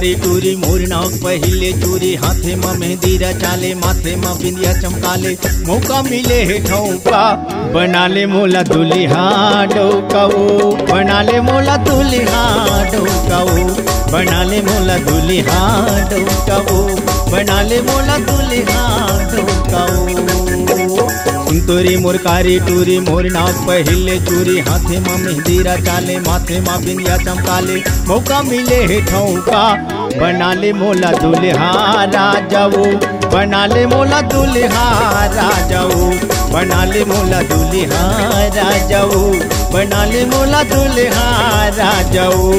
कारी टूरी मोर नाक पहिले चूरी हाथे में मेहंदी रचाले माथे में बिंदिया चमकाले मौका मिले है ठौका बना ले मोला दुल्हा डोकाओ बना ले मोला दुल्हा डोकाओ बना ले मोला दुल्हा डोकाओ बना ले मोला दुल्हा डोकाओ तोरी मोर कारी टूरी मोर नाक पहिले चूरी हाथे में मेहंदी रचाले माथे में बिंदिया चमकाले मौका मिले है ठौका बना ले मोला दुल्हा राजाओ बना ले मोला दुल्हा राजाओ बना ले मोला दुल्हा राजाओ बना ले मोला दुल्हा राजाओ।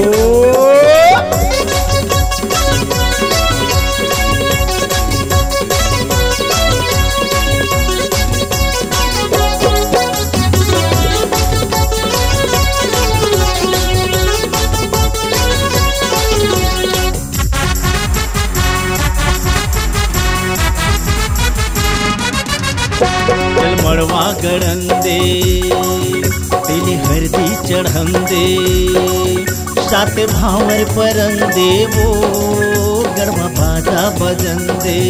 चल मड़वा गड़न दे तेले हरदी चढ़न दे सात भावर परन दे वो गरबा बाजा बजन दे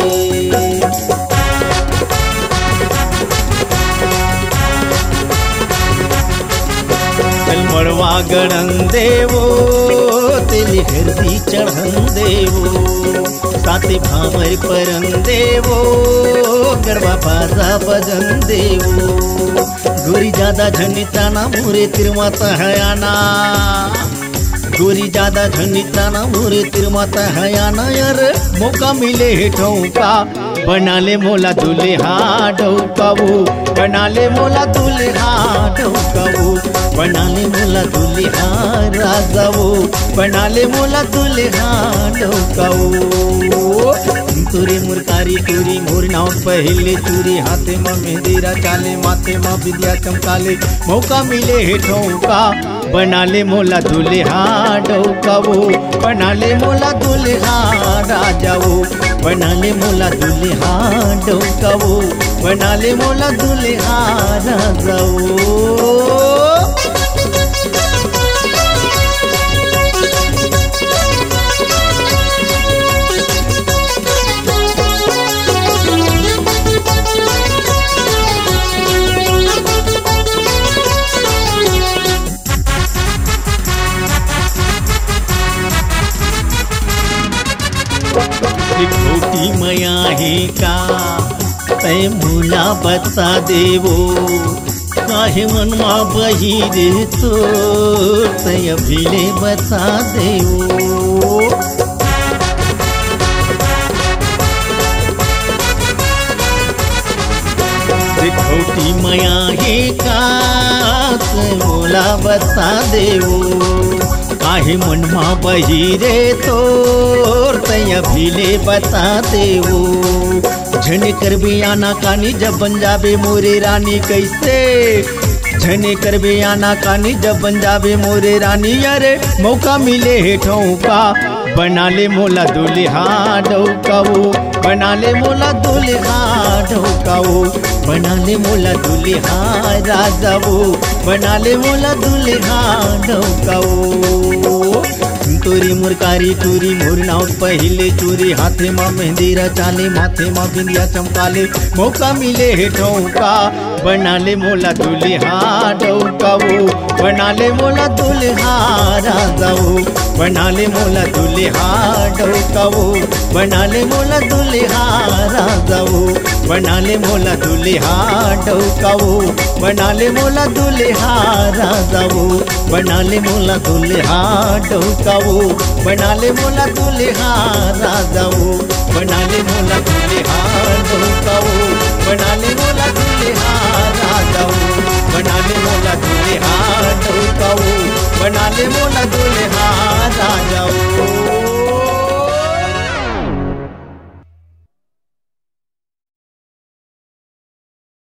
चल मड़वा गड़न दे वो तेले हरदी चढ़न दे वो साते भावर परन देवो गरबा बाजा बजन देवो गोरी ज्यादा झनिताना मोरे तिरमाता है आना गोरी ज्यादा झनिताना मोरे तिरमाता है आना यार मौका मिले है ठौका बना ले मोला दुल्हा डोकाओ बना ले मोला दुल्हा डोकाओ बना ले मोला दुल्हा राजाओ बना ले मोला दुल्हा डोकाओ तोरे मोर कारी टूरी मोर नाव पहले चूरी हाथे में मेहंदी रचाले माथे में बिंदिया चमकाले मौका मिले है ठौका बना ले मोला दुल्हा डोकाओ बना ले मोला दुल्हा राजाओ बना ले मोला दुल्हा डोकाओ बना ले मोला दुल्हा राजाओ। खोटी मया है का तय मोला बता देवो काहे मनमा बही रे तो तय भीले बता देवो खोटी मया है का तय मोला बता देवो काहे मनमा बही रे तोर तैया भीले बता देवो झने कर भी आना कानी जब बन जाबे मोरे रानी कैसे झने कर भी आना कानी जब बन जाबे मोरे रानी अरे मौका मिले है ठौका बना ले मोला दुल्हा डोकाओ बना ले मोला दुल्हा डोकाओ बना ले मोला दुल्हा राजाओ बना ले मोला दुल्हा डोकाओ तोरी मोर कारी टूरी मोर नाव पहिले चूरी हाथे में मेहंदी रचाले माथे में बिंदिया चमकाले मौका मिले है ठौका बना ले मोला दुल्हा डोकाओ बना ले मोला दुल्हा राजाओ बना ले मोला दुल्हा डोकाओ बना ले मोला दुल्हा राजाओ बना ले मोला दुल्हा डोकाओ बना ले मोला दुल्हा राजाओ बना ले मोला दुल्हा डोकाओ बना ले मोला दुल्हा राजाओ बना ले मोला दुल्हा डोकाओ बना ले मोला दुल्हा राजाओ बना ले मोला दुल्हा डोकाओ बना ले मोला दुल्हा राजाओ।